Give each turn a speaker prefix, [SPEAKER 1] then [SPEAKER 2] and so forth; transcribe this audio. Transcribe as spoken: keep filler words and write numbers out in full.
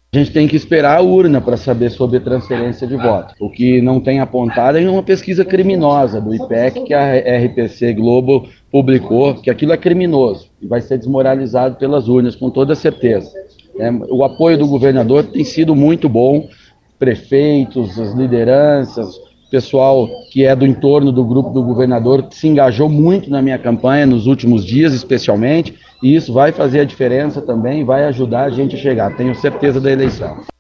[SPEAKER 1] A gente tem que esperar a urna para saber sobre transferência de voto. O que não tem apontado é uma pesquisa criminosa do I P E C que a R P C Globo publicou, que aquilo é criminoso e vai ser desmoralizado pelas urnas, com toda certeza. É, o apoio do governador tem sido muito bom, prefeitos, as lideranças, pessoal que é do entorno do grupo do governador se engajou muito na minha campanha nos últimos dias, especialmente, e isso vai fazer a diferença também, vai ajudar a gente a chegar, tenho certeza da eleição.